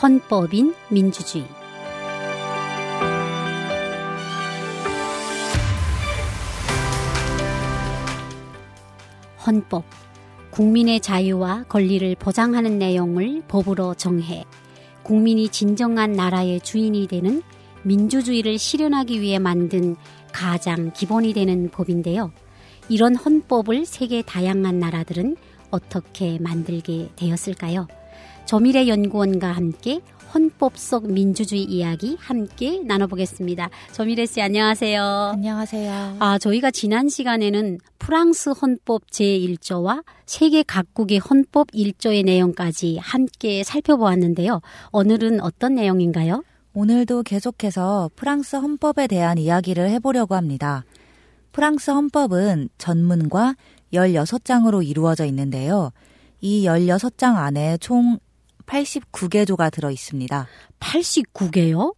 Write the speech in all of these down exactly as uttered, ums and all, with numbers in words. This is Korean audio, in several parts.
헌법인 민주주의. 헌법, 국민의 자유와 권리를 보장하는 내용을 법으로 정해 국민이 진정한 나라의 주인이 되는 민주주의를 실현하기 위해 만든 가장 기본이 되는 법인데요. 이런 헌법을 세계 다양한 나라들은 어떻게 만들게 되었을까요? 조미래 연구원과 함께 헌법 속 민주주의 이야기 함께 나눠보겠습니다. 조미래 씨 안녕하세요. 안녕하세요. 아, 저희가 지난 시간에는 프랑스 헌법 제일 조와 세계 각국의 헌법 일 조의 내용까지 함께 살펴보았는데요. 오늘은 어떤 내용인가요? 오늘도 계속해서 프랑스 헌법에 대한 이야기를 해보려고 합니다. 프랑스 헌법은 전문과 열여섯 장으로 이루어져 있는데요. 이 열여섯 장 안에 총 팔십구 개 조가 들어 있습니다. 팔십구 개요?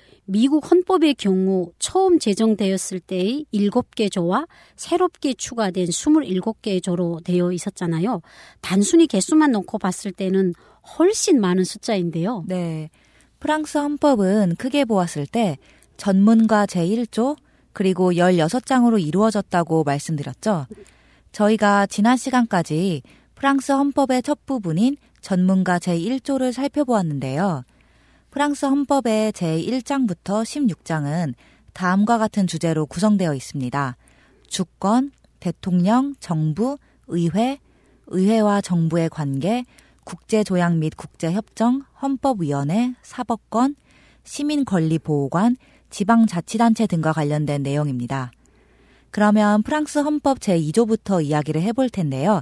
미국 헌법의 경우 처음 제정되었을 때의 일곱 개 조와 새롭게 추가된 이십칠 개 조로 되어 있었잖아요. 단순히 개수만 놓고 봤을 때는 훨씬 많은 숫자인데요. 네, 프랑스 헌법은 크게 보았을 때 전문가 제일 조 그리고 열여섯 장으로 이루어졌다고 말씀드렸죠. 저희가 지난 시간까지 프랑스 헌법의 첫 부분인 전문가 제일 조를 살펴보았는데요. 프랑스 헌법의 제일 장부터 십육 장은 다음과 같은 주제로 구성되어 있습니다. 주권, 대통령, 정부, 의회, 의회와 정부의 관계, 국제조약 및 국제협정, 헌법위원회, 사법권, 시민권리보호관, 지방자치단체 등과 관련된 내용입니다. 그러면 프랑스 헌법 제이 조부터 이야기를 해볼 텐데요.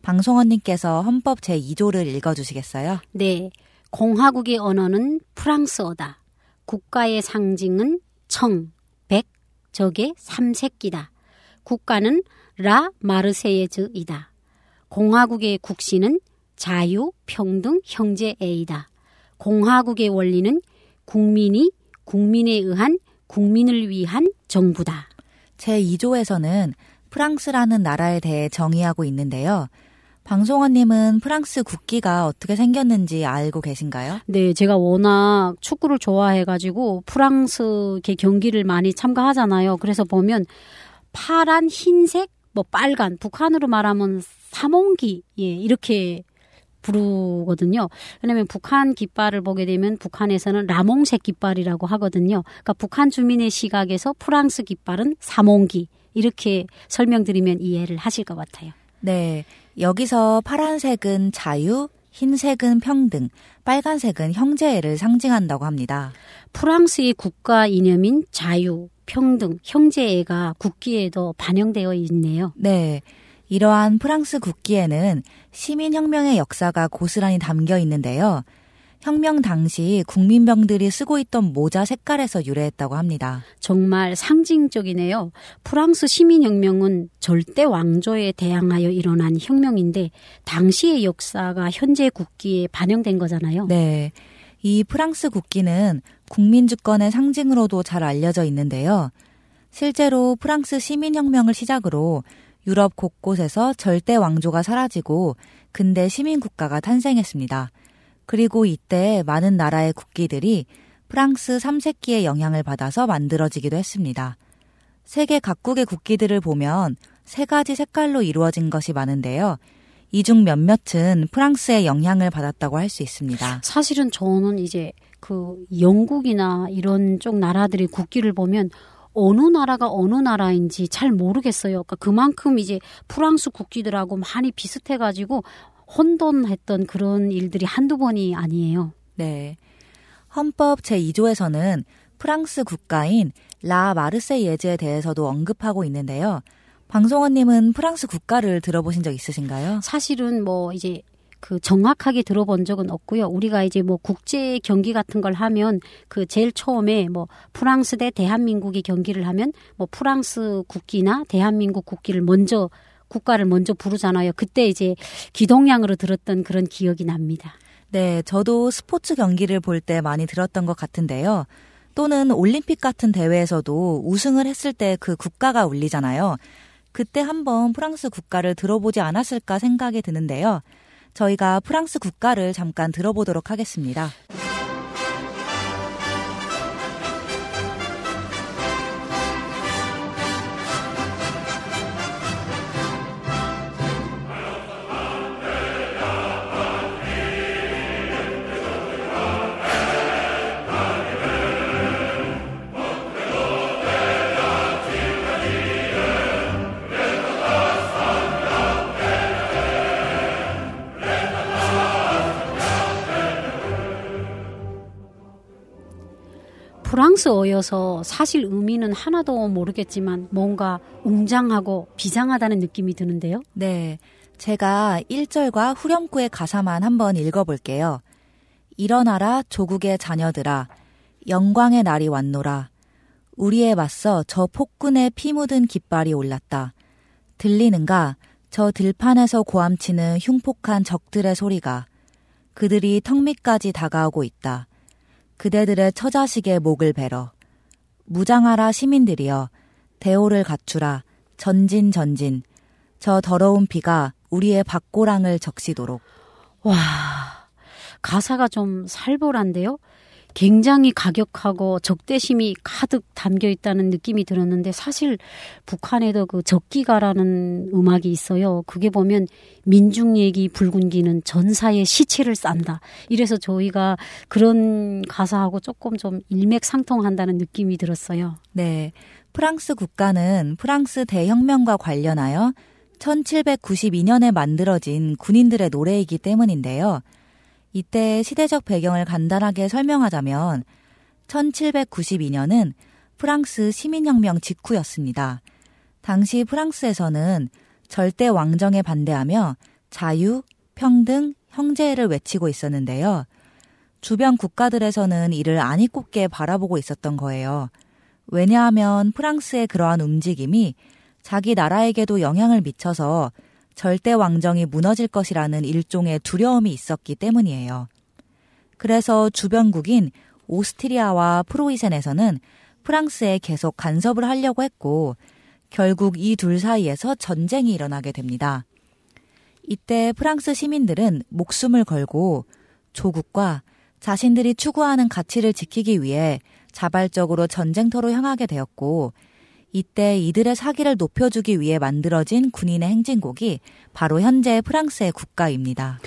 방송원님께서 헌법 제이 조를 읽어주시겠어요? 네. 공화국의 언어는 프랑스어다. 국가의 상징은 청, 백, 적의 삼색기다. 국가는 라 마르세예즈이다. 공화국의 국시는 자유, 평등, 형제애이다. 공화국의 원리는 국민이 국민에 의한 국민을 위한 정부다. 제이 조에서는 프랑스라는 나라에 대해 정의하고 있는데요. 방송원님은 프랑스 국기가 어떻게 생겼는지 알고 계신가요? 네, 제가 워낙 축구를 좋아해가지고 프랑스 경기를 많이 참가하잖아요. 그래서 보면 파란, 흰색, 뭐 빨간, 북한으로 말하면 삼홍기, 예, 이렇게 부르거든요. 왜냐하면 북한 깃발을 보게 되면 북한에서는 라몽색 깃발이라고 하거든요. 그러니까 북한 주민의 시각에서 프랑스 깃발은 삼홍기, 이렇게 설명드리면 이해를 하실 것 같아요. 네, 여기서 파란색은 자유, 흰색은 평등, 빨간색은 형제애를 상징한다고 합니다. 프랑스의 국가 이념인 자유, 평등, 형제애가 국기에도 반영되어 있네요. 네, 이러한 프랑스 국기에는 시민혁명의 역사가 고스란히 담겨 있는데요. 혁명 당시 국민병들이 쓰고 있던 모자 색깔에서 유래했다고 합니다. 정말 상징적이네요. 프랑스 시민혁명은 절대 왕조에 대항하여 일어난 혁명인데 당시의 역사가 현재 국기에 반영된 거잖아요. 네, 이 프랑스 국기는 국민주권의 상징으로도 잘 알려져 있는데요. 실제로 프랑스 시민혁명을 시작으로 유럽 곳곳에서 절대 왕조가 사라지고 근대 시민국가가 탄생했습니다. 그리고 이때 많은 나라의 국기들이 프랑스 삼색기의 영향을 받아서 만들어지기도 했습니다. 세계 각국의 국기들을 보면 세 가지 색깔로 이루어진 것이 많은데요. 이 중 몇몇은 프랑스의 영향을 받았다고 할 수 있습니다. 사실은 저는 이제 그 영국이나 이런 쪽 나라들의 국기를 보면 어느 나라가 어느 나라인지 잘 모르겠어요. 그러니까 그만큼 이제 프랑스 국기들하고 많이 비슷해가지고 혼돈했던 그런 일들이 한두 번이 아니에요. 네, 헌법 제이 조에서는 프랑스 국가인 라 마르세예즈에 대해서도 언급하고 있는데요. 방송원님은 프랑스 국가를 들어보신 적 있으신가요? 사실은 뭐 이제 그 정확하게 들어본 적은 없고요. 우리가 이제 뭐 국제 경기 같은 걸 하면 그 제일 처음에 뭐 프랑스 대 대한민국의 경기를 하면 뭐 프랑스 국기나 대한민국 국기를 먼저 국가를 먼저 부르잖아요. 그때 이제 기동량으로 들었던 그런 기억이 납니다. 네, 저도 스포츠 경기를 볼 때 많이 들었던 것 같은데요. 또는 올림픽 같은 대회에서도 우승을 했을 때 그 국가가 울리잖아요. 그때 한번 프랑스 국가를 들어보지 않았을까 생각이 드는데요. 저희가 프랑스 국가를 잠깐 들어보도록 하겠습니다. 프랑스어여서 사실 의미는 하나도 모르겠지만 뭔가 웅장하고 비장하다는 느낌이 드는데요. 네, 제가 일 절과 후렴구의 가사만 한번 읽어볼게요. 일어나라 조국의 자녀들아, 영광의 날이 왔노라. 우리에 맞서 저 폭군의 피 묻은 깃발이 올랐다. 들리는가 저 들판에서 고함치는 흉폭한 적들의 소리가. 그들이 턱 밑까지 다가오고 있다. 그대들의 처자식의 목을 베러. 무장하라 시민들이여, 대오를 갖추라. 전진 전진. 저 더러운 피가 우리의 박고랑을 적시도록. 와, 가사가 좀 살벌한데요. 굉장히 가격하고 적대심이 가득 담겨 있다는 느낌이 들었는데 사실 북한에도 그 적기가라는 음악이 있어요. 그게 보면 민중얘기 붉은기는 전사의 시체를 싼다. 이래서 저희가 그런 가사하고 조금 좀 일맥상통한다는 느낌이 들었어요. 네, 프랑스 국가는 프랑스 대혁명과 관련하여 천칠백구십이 년에 만들어진 군인들의 노래이기 때문인데요. 이때 시대적 배경을 간단하게 설명하자면 천칠백구십이 년은 프랑스 시민혁명 직후였습니다. 당시 프랑스에서는 절대 왕정에 반대하며 자유, 평등, 형제를 외치고 있었는데요. 주변 국가들에서는 이를 안이 꼽게 바라보고 있었던 거예요. 왜냐하면 프랑스의 그러한 움직임이 자기 나라에게도 영향을 미쳐서 절대 왕정이 무너질 것이라는 일종의 두려움이 있었기 때문이에요. 그래서 주변국인 오스트리아와 프로이센에서는 프랑스에 계속 간섭을 하려고 했고 결국 이 둘 사이에서 전쟁이 일어나게 됩니다. 이때 프랑스 시민들은 목숨을 걸고 조국과 자신들이 추구하는 가치를 지키기 위해 자발적으로 전쟁터로 향하게 되었고 이때 이들의 사기를 높여주기 위해 만들어진 군인의 행진곡이 바로 현재 프랑스의 국가입니다.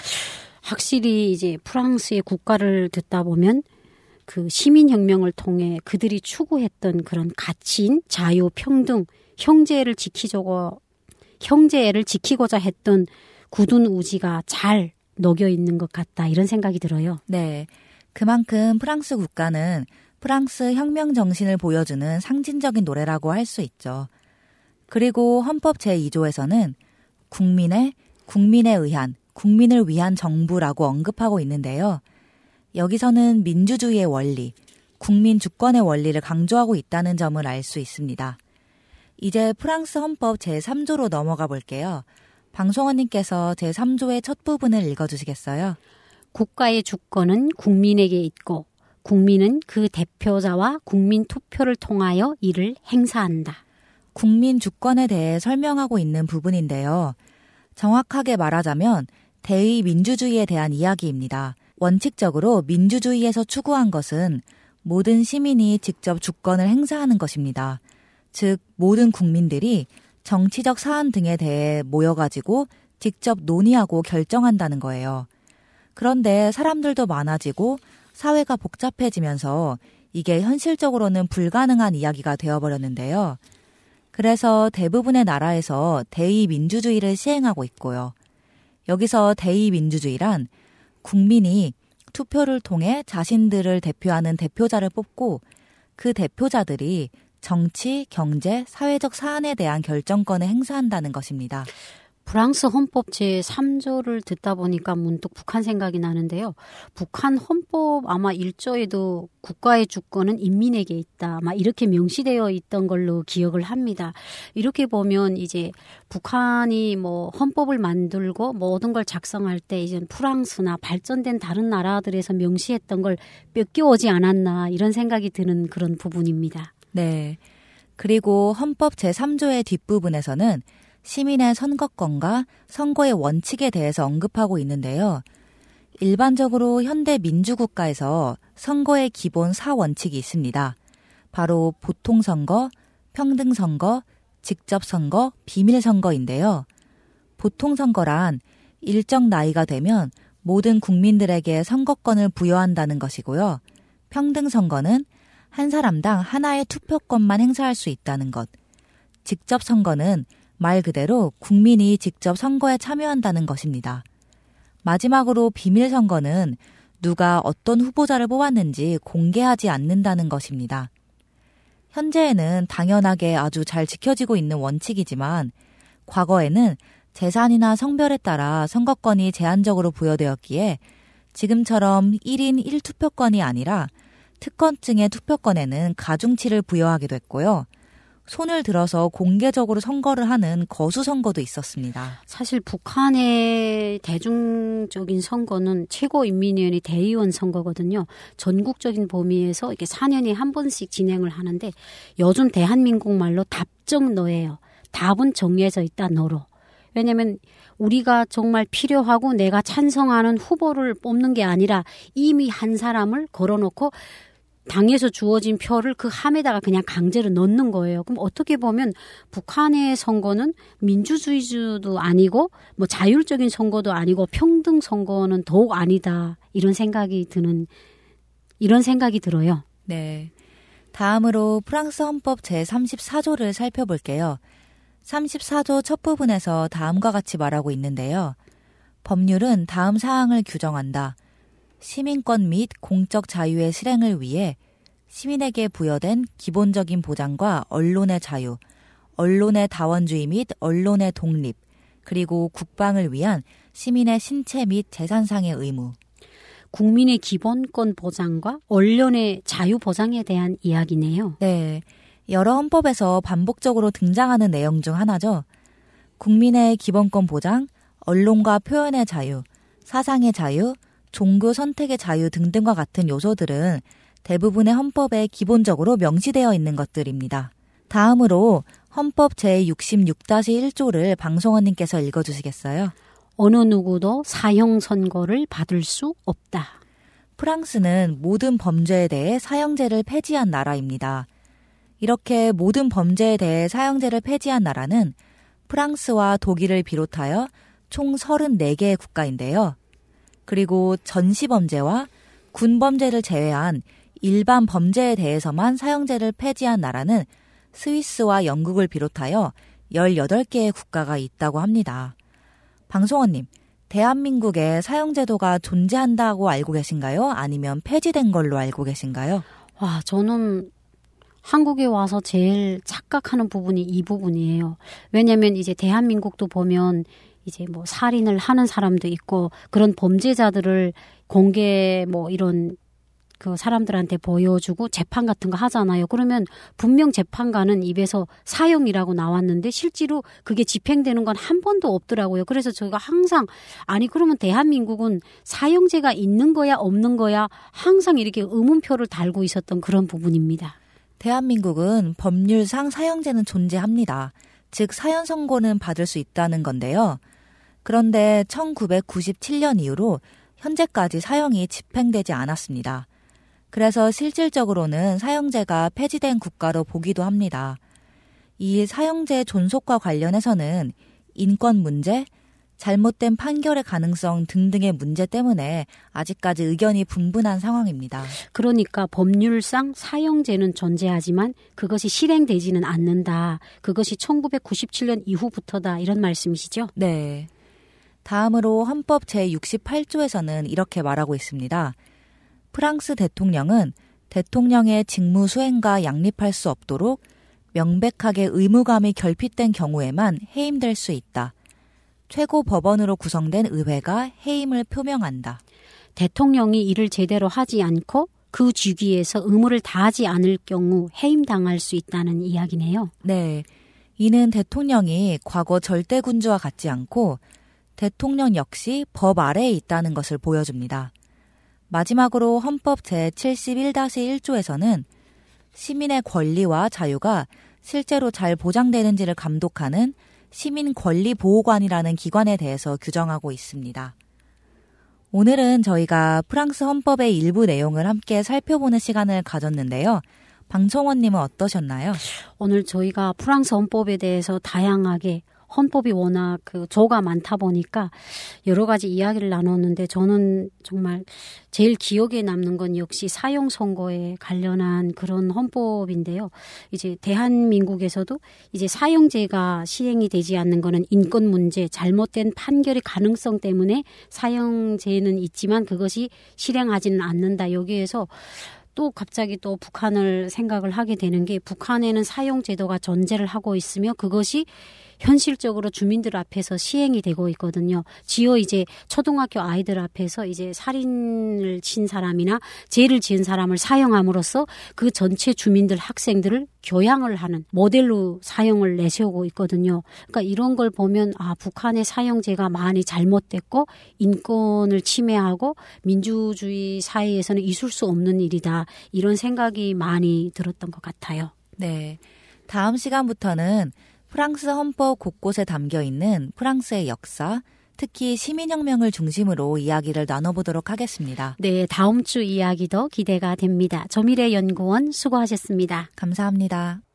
확실히 이제 프랑스의 국가를 듣다 보면 그 시민혁명을 통해 그들이 추구했던 그런 가치인 자유, 평등, 형제를 지키려고 형제를 지키고자 했던 굳은 의지가 잘 녹여 있는 것 같다 이런 생각이 들어요. 네, 그만큼 프랑스 국가는 프랑스 혁명 정신을 보여주는 상징적인 노래라고 할 수 있죠. 그리고 헌법 제이 조에서는 국민의, 국민에 의한, 국민을 위한 정부라고 언급하고 있는데요. 여기서는 민주주의의 원리, 국민 주권의 원리를 강조하고 있다는 점을 알 수 있습니다. 이제 프랑스 헌법 제삼 조로 넘어가 볼게요. 방송원님께서 제삼 조의 첫 부분을 읽어주시겠어요? 국가의 주권은 국민에게 있고 국민은 그 대표자와 국민 투표를 통하여 이를 행사한다. 국민 주권에 대해 설명하고 있는 부분인데요. 정확하게 말하자면 대의 민주주의에 대한 이야기입니다. 원칙적으로 민주주의에서 추구한 것은 모든 시민이 직접 주권을 행사하는 것입니다. 즉 모든 국민들이 정치적 사안 등에 대해 모여가지고 직접 논의하고 결정한다는 거예요. 그런데 사람들도 많아지고 사회가 복잡해지면서 이게 현실적으로는 불가능한 이야기가 되어버렸는데요. 그래서 대부분의 나라에서 대의 민주주의를 시행하고 있고요. 여기서 대의 민주주의란 국민이 투표를 통해 자신들을 대표하는 대표자를 뽑고 그 대표자들이 정치, 경제, 사회적 사안에 대한 결정권을 행사한다는 것입니다. 프랑스 헌법 제삼 조를 듣다 보니까 문득 북한 생각이 나는데요. 북한 헌법 아마 일 조에도 국가의 주권은 인민에게 있다. 아마 이렇게 명시되어 있던 걸로 기억을 합니다. 이렇게 보면 이제 북한이 뭐 헌법을 만들고 모든 걸 작성할 때 이제 프랑스나 발전된 다른 나라들에서 명시했던 걸 뺏겨오지 않았나 이런 생각이 드는 그런 부분입니다. 네. 그리고 헌법 제삼 조의 뒷부분에서는 시민의 선거권과 선거의 원칙에 대해서 언급하고 있는데요. 일반적으로 현대 민주국가에서 선거의 기본 사 원칙이 있습니다. 바로 보통선거, 평등선거, 직접선거, 비밀선거인데요. 보통선거란 일정 나이가 되면 모든 국민들에게 선거권을 부여한다는 것이고요. 평등선거는 한 사람당 하나의 투표권만 행사할 수 있다는 것. 직접선거는 말 그대로 국민이 직접 선거에 참여한다는 것입니다. 마지막으로 비밀선거는 누가 어떤 후보자를 뽑았는지 공개하지 않는다는 것입니다. 현재에는 당연하게 아주 잘 지켜지고 있는 원칙이지만 과거에는 재산이나 성별에 따라 선거권이 제한적으로 부여되었기에 지금처럼 일 인 일 투표권이 아니라 특권층의 투표권에는 가중치를 부여하게 됐고요. 손을 들어서 공개적으로 선거를 하는 거수선거도 있었습니다. 사실 북한의 대중적인 선거는 최고인민위원회 대의원 선거거든요. 전국적인 범위에서 이렇게 사 년에 한 번씩 진행을 하는데 요즘 대한민국 말로 답정너예요. 답은 정해져 있다, 너로. 왜냐하면 우리가 정말 필요하고 내가 찬성하는 후보를 뽑는 게 아니라 이미 한 사람을 걸어놓고 당에서 주어진 표를 그 함에다가 그냥 강제로 넣는 거예요. 그럼 어떻게 보면 북한의 선거는 민주주의도 아니고 뭐 자율적인 선거도 아니고 평등 선거는 더욱 아니다. 이런 생각이 드는 이런 생각이 들어요. 네. 다음으로 프랑스 헌법 제삼십사 조를 살펴볼게요. 삼십사 조 첫 부분에서 다음과 같이 말하고 있는데요. 법률은 다음 사항을 규정한다. 시민권 및 공적 자유의 실행을 위해 시민에게 부여된 기본적인 보장과 언론의 자유, 언론의 다원주의 및 언론의 독립, 그리고 국방을 위한 시민의 신체 및 재산상의 의무. 국민의 기본권 보장과 언론의 자유 보장에 대한 이야기네요. 네, 여러 헌법에서 반복적으로 등장하는 내용 중 하나죠. 국민의 기본권 보장, 언론과 표현의 자유, 사상의 자유, 종교 선택의 자유 등등과 같은 요소들은 대부분의 헌법에 기본적으로 명시되어 있는 것들입니다. 다음으로 헌법 제육십육 다시 일 조를 방송원님께서 읽어주시겠어요? 어느 누구도 사형 선고를 받을 수 없다. 프랑스는 모든 범죄에 대해 사형제를 폐지한 나라입니다. 이렇게 모든 범죄에 대해 사형제를 폐지한 나라는 프랑스와 독일을 비롯하여 총 서른네 개의 국가인데요. 그리고 전시범죄와 군범죄를 제외한 일반 범죄에 대해서만 사형제를 폐지한 나라는 스위스와 영국을 비롯하여 열여덟 개의 국가가 있다고 합니다. 방송원님, 대한민국에 사형제도가 존재한다고 알고 계신가요? 아니면 폐지된 걸로 알고 계신가요? 와, 저는 한국에 와서 제일 착각하는 부분이 이 부분이에요. 왜냐하면 이제 대한민국도 보면 이제 뭐 살인을 하는 사람도 있고 그런 범죄자들을 공개 뭐 이런 그 사람들한테 보여주고 재판 같은 거 하잖아요. 그러면 분명 재판관은 입에서 사형이라고 나왔는데 실제로 그게 집행되는 건 한 번도 없더라고요. 그래서 저희가 항상 아니 그러면 대한민국은 사형제가 있는 거야 없는 거야 항상 이렇게 의문표를 달고 있었던 그런 부분입니다. 대한민국은 법률상 사형제는 존재합니다. 즉 사형 선고는 받을 수 있다는 건데요. 그런데 천구백구십칠 년 이후로 현재까지 사형이 집행되지 않았습니다. 그래서 실질적으로는 사형제가 폐지된 국가로 보기도 합니다. 이 사형제 존속과 관련해서는 인권 문제, 잘못된 판결의 가능성 등등의 문제 때문에 아직까지 의견이 분분한 상황입니다. 그러니까 법률상 사형제는 존재하지만 그것이 실행되지는 않는다. 그것이 천구백구십칠 년 이후부터다. 이런 말씀이시죠? 네. 다음으로 헌법 제육십팔 조에서는 이렇게 말하고 있습니다. 프랑스 대통령은 대통령의 직무 수행과 양립할 수 없도록 명백하게 의무감이 결핍된 경우에만 해임될 수 있다. 최고 법원으로 구성된 의회가 해임을 표명한다. 대통령이 이를 제대로 하지 않고 그 주기에서 의무를 다하지 않을 경우 해임당할 수 있다는 이야기네요. 네. 이는 대통령이 과거 절대군주와 같지 않고 대통령 역시 법 아래에 있다는 것을 보여줍니다. 마지막으로 헌법 제칠십일 다시 일 조에서는 시민의 권리와 자유가 실제로 잘 보장되는지를 감독하는 시민권리보호관이라는 기관에 대해서 규정하고 있습니다. 오늘은 저희가 프랑스 헌법의 일부 내용을 함께 살펴보는 시간을 가졌는데요. 방청원님은 어떠셨나요? 오늘 저희가 프랑스 헌법에 대해서 다양하게 헌법이 워낙 그 조가 많다 보니까 여러 가지 이야기를 나눴는데 저는 정말 제일 기억에 남는 건 역시 사형 선고에 관련한 그런 헌법인데요. 이제 대한민국에서도 이제 사형제가 시행이 되지 않는 거는 인권 문제, 잘못된 판결의 가능성 때문에 사형제는 있지만 그것이 실행하지는 않는다. 여기에서 또 갑자기 또 북한을 생각을 하게 되는 게 북한에는 사형제도가 존재를 하고 있으며 그것이 현실적으로 주민들 앞에서 시행이 되고 있거든요. 지어 이제 초등학교 아이들 앞에서 이제 살인을 친 사람이나 죄를 지은 사람을 사형함으로써 그 전체 주민들 학생들을 교양을 하는 모델로 사형을 내세우고 있거든요. 그러니까 이런 걸 보면 아 북한의 사형제가 많이 잘못됐고 인권을 침해하고 민주주의 사회에서는 있을 수 없는 일이다. 이런 생각이 많이 들었던 것 같아요. 네, 다음 시간부터는 프랑스 헌법 곳곳에 담겨있는 프랑스의 역사, 특히 시민혁명을 중심으로 이야기를 나눠보도록 하겠습니다. 네, 다음 주 이야기도 기대가 됩니다. 조미래 연구원 수고하셨습니다. 감사합니다.